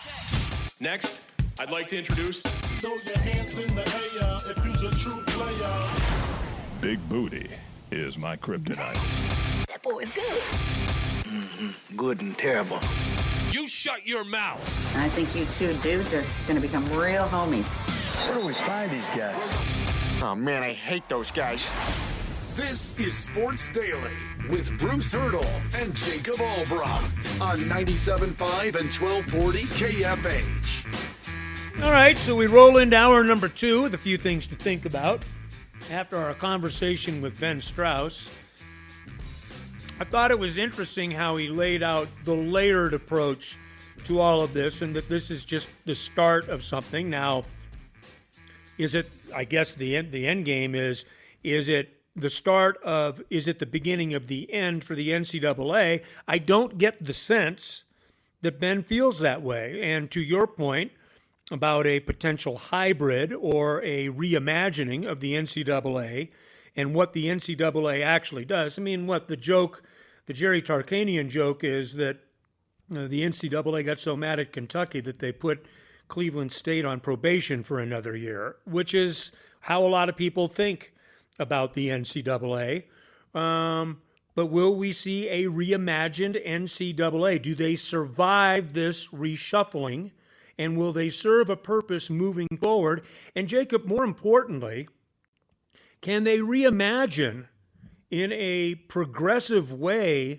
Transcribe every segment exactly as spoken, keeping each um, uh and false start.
Next, I'd like to introduce... Throw your hands in the air if you're a true player. Big booty is my kryptonite. That boy is good. Mm-hmm. Good and terrible. You shut your mouth. I think you two dudes are going to become real homies. Where do we find these guys? Oh, man, I hate those guys. This is Sports Daily with Bruce Hurdle and Jacob Albrocht on ninety-seven point five and twelve forty K F H. All right, so we roll into hour number two with a few things to think about. After our conversation with Ben Strauss, I thought it was interesting how he laid out the layered approach to all of this, and that this is just the start of something. Now, is it, I guess the end, the end game is, is it the start of, is it the beginning of the end for the N C double A? I don't get the sense that Ben feels that way. And to your point about a potential hybrid or a reimagining of the N C double A and what the N C double A actually does. I mean, what the joke, the Jerry Tarkanian joke is that uh, the N C double A got so mad at Kentucky that they put Cleveland State on probation for another year, which is how a lot of people think about the N C double A. Um, but will we see a reimagined N C double A? Do they survive this reshuffling? And will they serve a purpose moving forward? And Jacob, more importantly, can they reimagine in a progressive way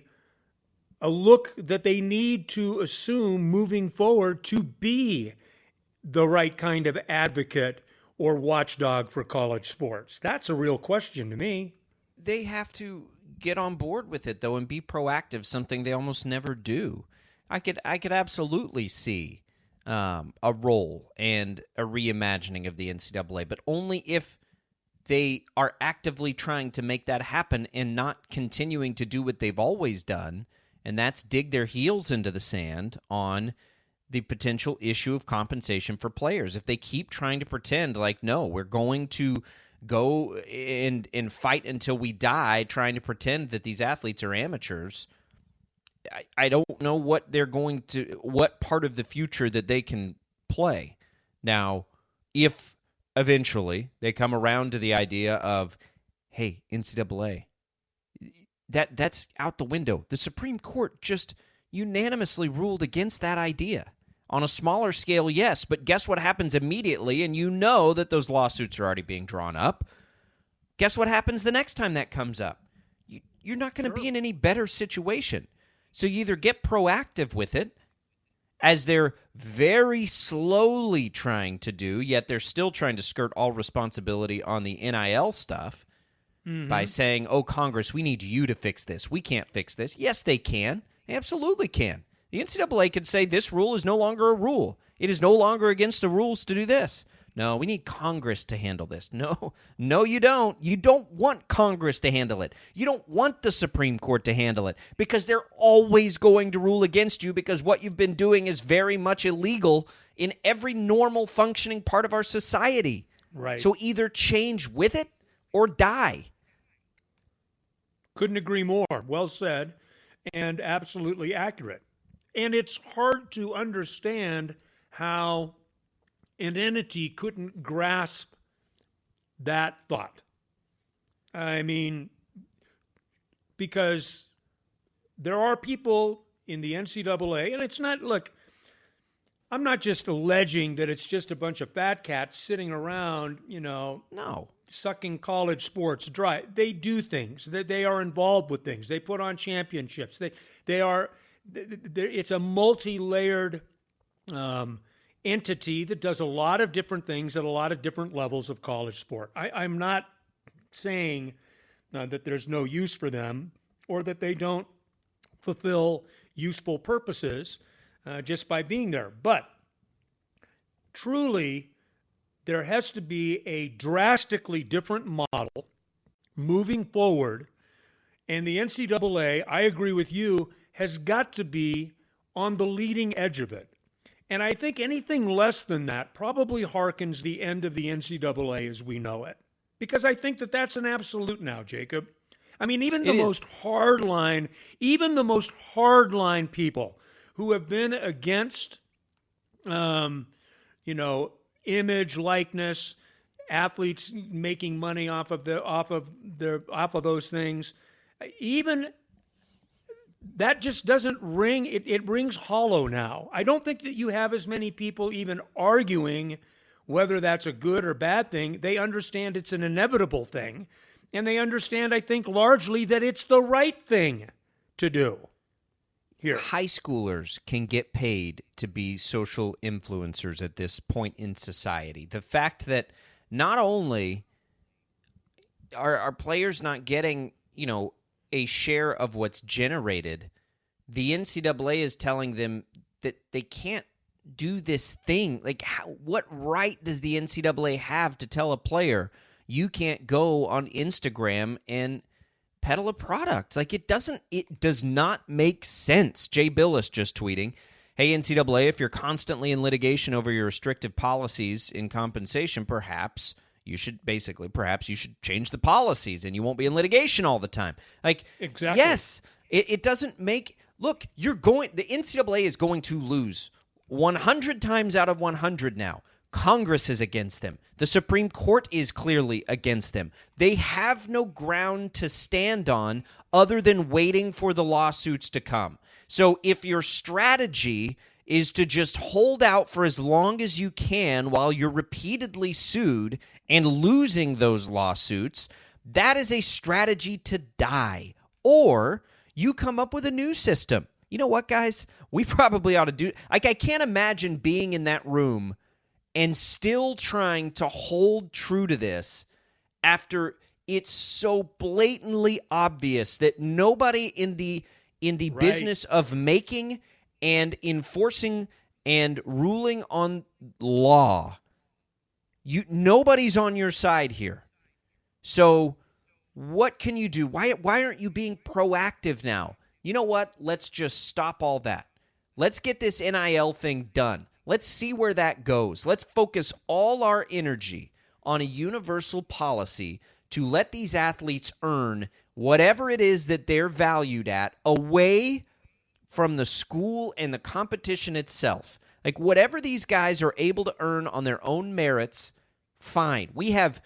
a look that they need to assume moving forward to be the right kind of advocate or watchdog for college sports? That's a real question to me. They have to get on board with it, though, and be proactive, something they almost never do. I could I could absolutely see um, a role and a reimagining of the N C double A, but only if they are actively trying to make that happen and not continuing to do what they've always done, and that's dig their heels into the sand on the potential issue of compensation for players. If they keep trying to pretend like, no, we're going to go and and fight until we die, trying to pretend that these athletes are amateurs, I, I don't know what they're going to, what part of the future that they can play. Now, if eventually they come around to the idea of, hey, N C double A, that that's out the window. The Supreme Court just unanimously ruled against that idea. On a smaller scale, yes, but guess what happens immediately? And you know that those lawsuits are already being drawn up. Guess what happens the next time that comes up? You, you're not going to sure. be in any better situation. So you either get proactive with it, as they're very slowly trying to do, yet they're still trying to skirt all responsibility on the N I L stuff mm-hmm. by saying, oh, Congress, we need you to fix this. We can't fix this. Yes, they can. They absolutely can. The N C double A could say this rule is no longer a rule. It is no longer against the rules to do this. No, we need Congress to handle this. No, no, you don't. You don't want Congress to handle it. You don't want the Supreme Court to handle it because they're always going to rule against you because what you've been doing is very much illegal in every normal functioning part of our society. Right. So either change with it or die. Couldn't agree more. Well said and absolutely accurate. And it's hard to understand how an entity couldn't grasp that thought. I mean, because there are people in the N C double A, and it's not, look, I'm not just alleging that it's just a bunch of fat cats sitting around, you know, no, sucking college sports dry. They do things. They, they are involved with things. They put on championships. They, they are... It's a multi-layered um, entity that does a lot of different things at a lot of different levels of college sport. I, I'm not saying uh, that there's no use for them or that they don't fulfill useful purposes uh, just by being there. But truly, there has to be a drastically different model moving forward. And the N C double A, I agree with you, has got to be on the leading edge of it. And I think anything less than that probably harkens the end of the N C double A as we know it. Because I think that that's an absolute now, Jacob. I mean, even the most hardline, even the most hardline people who have been against um, you know, image, likeness, athletes making money off of the off of their off of those things. Even that just doesn't ring. It, it rings hollow now. I don't think that you have as many people even arguing whether that's a good or bad thing. They understand it's an inevitable thing, and they understand, I think, largely that it's the right thing to do. Here, high schoolers can get paid to be social influencers at this point in society. The fact that not only are, are players not getting, you know, a share of what's generated, the N C double A is telling them that they can't do this thing. Like, how, what right does the N C double A have to tell a player you can't go on Instagram and peddle a product? Like, it doesn't, it does not make sense. Jay Billis just tweeting, hey, N C double A, if you're constantly in litigation over your restrictive policies in compensation, perhaps you should basically, perhaps you should change the policies and you won't be in litigation all the time. Like, exactly. Yes, it, it doesn't make, look, you're going, the N C double A is going to lose one hundred times out of one hundred now. Congress is against them. The Supreme Court is clearly against them. They have no ground to stand on other than waiting for the lawsuits to come. So if your strategy is to just hold out for as long as you can while you're repeatedly sued and losing those lawsuits, that is a strategy to die. Or you come up with a new system. You know what, guys? We probably ought to do... Like, I can't imagine being in that room and still trying to hold true to this after it's so blatantly obvious that nobody in the in the right. business of making and enforcing and ruling on law, you nobody's on your side here. So what can you do? Why why aren't you being proactive now? You know what? Let's just stop all that. Let's get this N I L thing done. Let's see where that goes. Let's focus all our energy on a universal policy to let these athletes earn whatever it is that they're valued at away from the school and the competition itself. Like, whatever these guys are able to earn on their own merits, fine. We have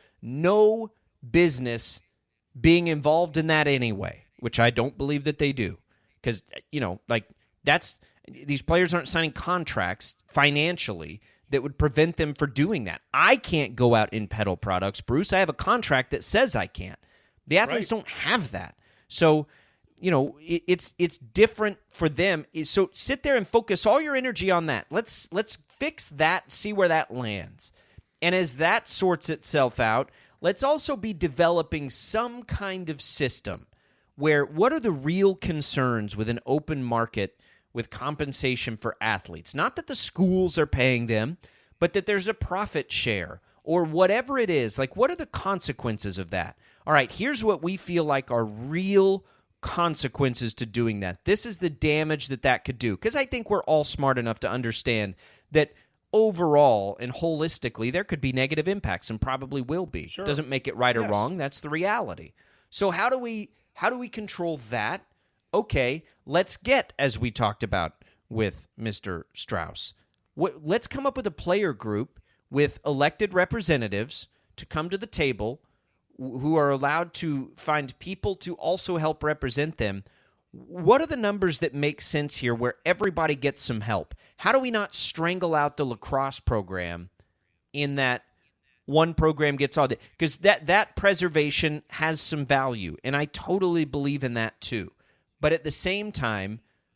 no business being involved in that anyway, which I don't believe that they do. Because, you know, like, that's... These players aren't signing contracts financially that would prevent them from doing that. I can't go out and peddle products, Bruce. I have a contract that says I can't. The athletes right. don't have that. So, you know, it, it's it's different for them. So sit there and focus all your energy on that. Let's let's fix that, see where that lands. And as that sorts itself out, let's also be developing some kind of system where what are the real concerns with an open market with compensation for athletes? Not that the schools are paying them, but that there's a profit share or whatever it is. Like, what are the consequences of that? All right, here's what we feel like are real consequences to doing that. This is the damage that that could do. Because I think we're all smart enough to understand that overall and holistically, there could be negative impacts and probably will be. Sure. Doesn't make it right yes. or wrong. That's the reality. So how do we how do we control that? Okay, let's get, as we talked about with Mister Strauss, let's come up with a player group with elected representatives to come to the table who are allowed to find people to also help represent them. What are the numbers that make sense here where everybody gets some help? How do we not strangle out the lacrosse program in that one program gets all that? Because that, that preservation has some value, and I totally believe in that too. But at the same time,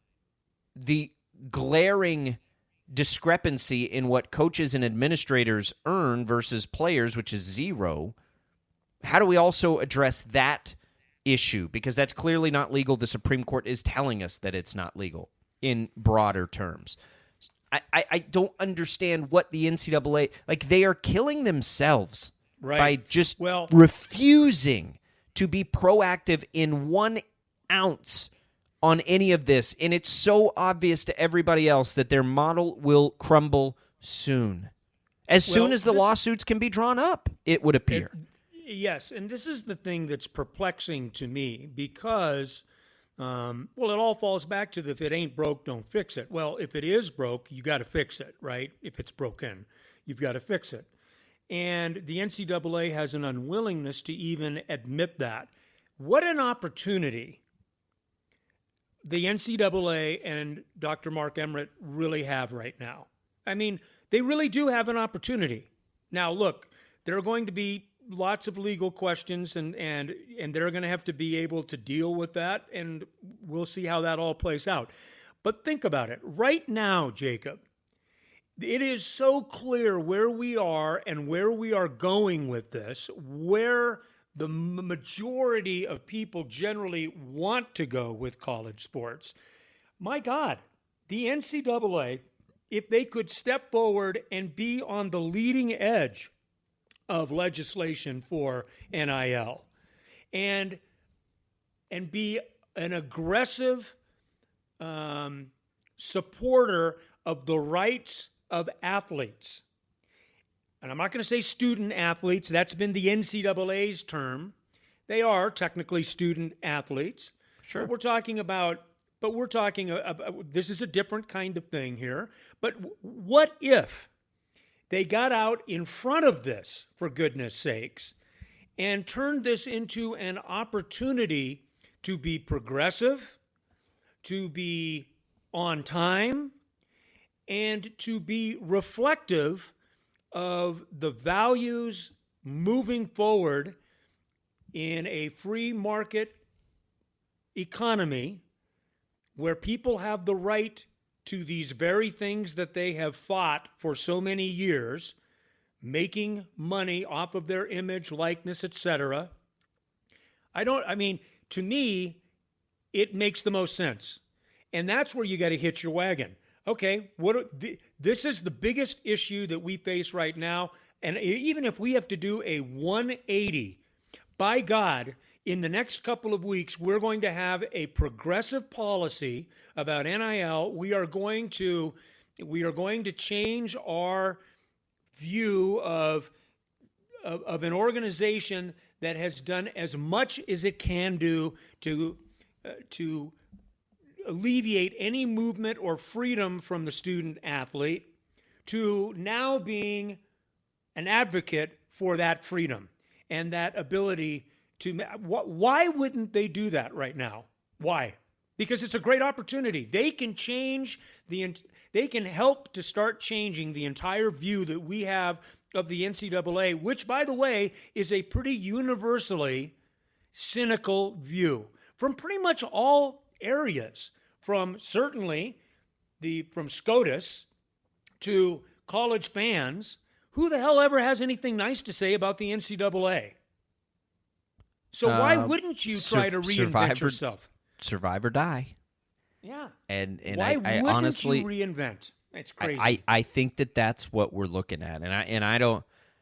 the glaring discrepancy in what coaches and administrators earn versus players, which is zero, how do we also address that issue? Because that's clearly not legal. The Supreme Court is telling us that it's not legal in broader terms. I, I, I don't understand what the N C double A... Like, they are killing themselves right. by just well, refusing to be proactive in one ounce on any of this, and it's so obvious to everybody else that their model will crumble soon. As well, soon as the lawsuits can be drawn up, it would appear. It, yes, and this is the thing that's perplexing to me, because Um, well, it all falls back to the, if it ain't broke, don't fix it. Well, if it is broke, you got to fix it, right? If it's broken, you've got to fix it. And the N C double A has an unwillingness to even admit that. What an opportunity the N C double A and Doctor Mark Emmert really have right now. I mean, they really do have an opportunity. Now, look, there are going to be lots of legal questions, and, and, and they're going to have to be able to deal with that, and we'll see how that all plays out. But think about it. Right now, Jacob, it is so clear where we are and where we are going with this, where the majority of people generally want to go with college sports. My God, the N C double A, if they could step forward and be on the leading edge of legislation for N I L and, and be an aggressive um, supporter of the rights of athletes. And I'm not going to say student athletes. That's been the N C double A's term. They are technically student athletes. Sure. But we're talking about, but we're talking about, this is a different kind of thing here. But what if they got out in front of this, for goodness sakes, and turned this into an opportunity to be progressive, to be on time, and to be reflective of the values moving forward in a free market economy where people have the right to these very things that they have fought for so many years, making money off of their image, likeness, et cetera. I don't, I mean, to me, it makes the most sense. And that's where you got to hitch your wagon. Okay, what? This is the biggest issue that we face right now. And even if we have to do a one eighty, by God, in the next couple of weeks, we're going to have a progressive policy about N I L. We are going to, we are going to change our view of, of, of an organization that has done as much as it can do to, uh, to alleviate any movement or freedom from the student athlete, to now being an advocate for that freedom and that ability to, why wouldn't they do that right now? Why? Because it's a great opportunity. They can change the, they can help to start changing the entire view that we have of the N C double A, which, by the way, is a pretty universally cynical view from pretty much all areas, from certainly the, from SCOTUS to college fans. Who the hell ever has anything nice to say about the N C double A? So why uh, wouldn't you try to reinvent survivor, yourself? Survive or die. Yeah. And and why I, I wouldn't honestly you reinvent? It's crazy. I, I, I think that that's what we're looking at, and I and I don't.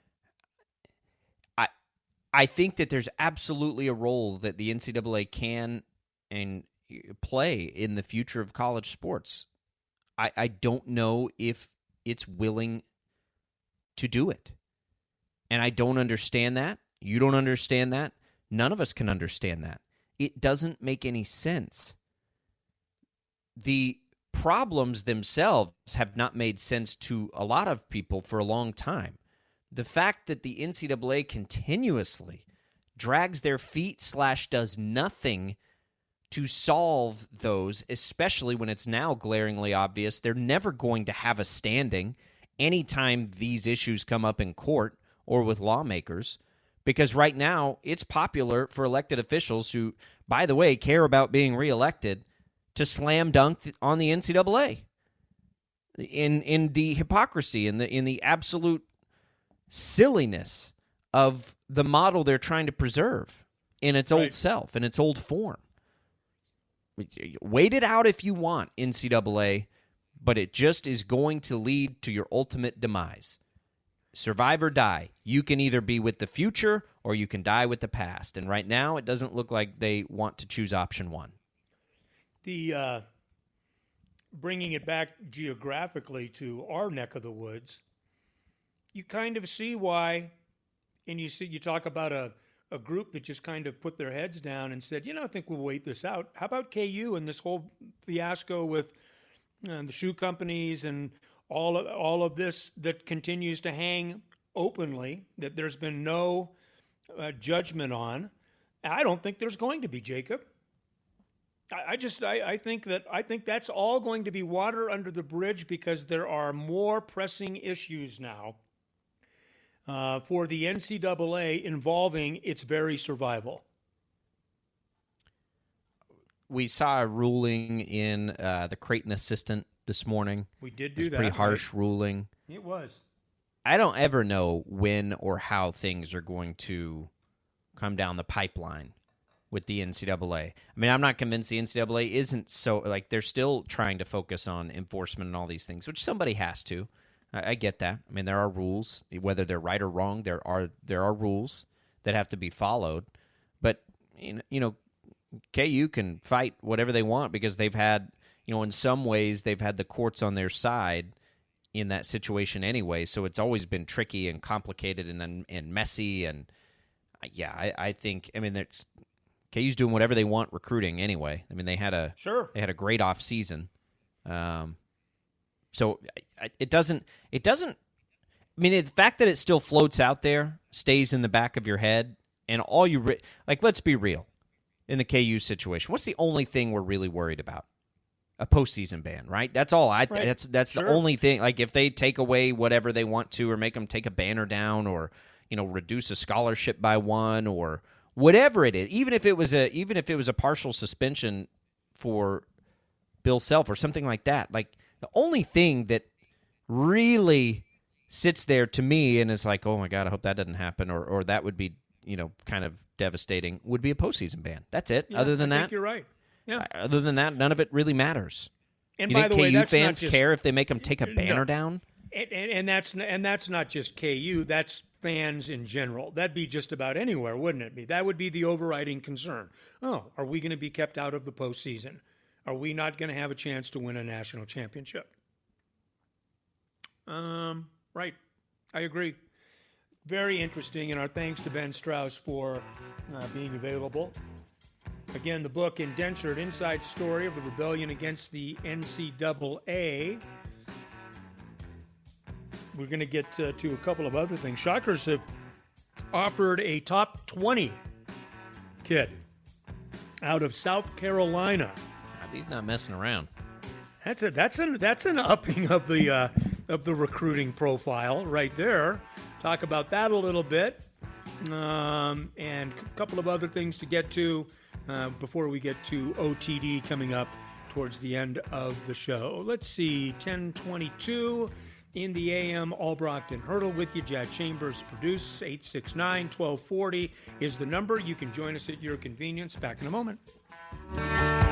I I think that there's absolutely a role that the N C double A can and play in the future of college sports. I I don't know if it's willing to do it, and I don't understand that. You don't understand that. None of us can understand that. It doesn't make any sense. The problems themselves have not made sense to a lot of people for a long time. The fact that the N C double A continuously drags their feet slash does nothing to solve those, especially when it's now glaringly obvious they're never going to have a standing anytime these issues come up in court or with lawmakers. Because right now, it's popular for elected officials who, by the way, care about being reelected to slam dunk on the N C double A in in the hypocrisy, in the in the absolute silliness of the model they're trying to preserve in its right. old self, in its old form. Wait it out if you want, N C double A, but it just is going to lead to your ultimate demise. Survive or die. You can either be with the future or you can die with the past. And right now, it doesn't look like they want to choose option one. The uh, bringing it back geographically to our neck of the woods, you kind of see why, and you see you talk about a, a group that just kind of put their heads down and said, you know, I think we'll wait this out. How about K U and this whole fiasco with uh, the shoe companies and all of, all of this that continues to hang openly, that there's been no uh, judgment on? I don't think there's going to be, Jacob. I, I just, I, I think that, I think that's all going to be water under the bridge because there are more pressing issues now Uh, for the N C double A involving its very survival. We saw a ruling in uh, the Creighton Assistant this morning. We did do it was a that. pretty harsh right? ruling. It was. I don't ever know when or how things are going to come down the pipeline with the N C double A. I mean, I'm not convinced the N C double A isn't so, like, they're still trying to focus on enforcement and all these things, which somebody has to. I get that. I mean, there are rules, whether they're right or wrong. There are there are rules that have to be followed. But you know, K U can fight whatever they want because they've had, you know, in some ways they've had the courts on their side in that situation anyway. So it's always been tricky and complicated and and messy. And yeah, I, I think I mean it's K U's doing whatever they want recruiting anyway. I mean they had a sure they had a great off season. Um, So it doesn't, it doesn't, I mean, the fact that it still floats out there, stays in the back of your head, and all you, re- like, let's be real, in the K U situation, what's the only thing we're really worried about? A postseason ban, right? That's all I, right. that's that's sure. the only thing, like, if they take away whatever they want to, or make them take a banner down, or, you know, reduce a scholarship by one, or whatever it is, even if it was a, even if it was a partial suspension for Bill Self or something like that, like, the only thing that really sits there to me and is like, oh, my God, I hope that doesn't happen, or or that would be, you know, kind of devastating, would be a postseason ban. That's it. Yeah, other than I that, think you're right. Yeah. Other than that, none of it really matters. And you by think the K U way, that's fans not just, care if they make them take a banner no. down? And, and, and that's and that's not just K U. That's fans in general. That'd be just about anywhere, wouldn't it be? That would be the overriding concern. Oh, are we going to be kept out of the postseason? Are we not going to have a chance to win a national championship? Um, right. I agree. Very interesting, and our thanks to Ben Strauss for uh, being available. Again, the book, Indentured, Inside Story of the Rebellion Against the N C double A. We're going to get uh, to a couple of other things. Shockers have offered a top twenty kid out of South Carolina. He's not messing around. That's a that's an that's an upping of the uh, of the recruiting profile right there. Talk about that a little bit, um, and a couple of other things to get to uh, before we get to O T D coming up towards the end of the show. Let's see, ten twenty-two in the A M. Albrocht and Hurdle with you. Jack Chambers produce. eight six nine, one two four zero is the number. You can join us at your convenience. Back in a moment.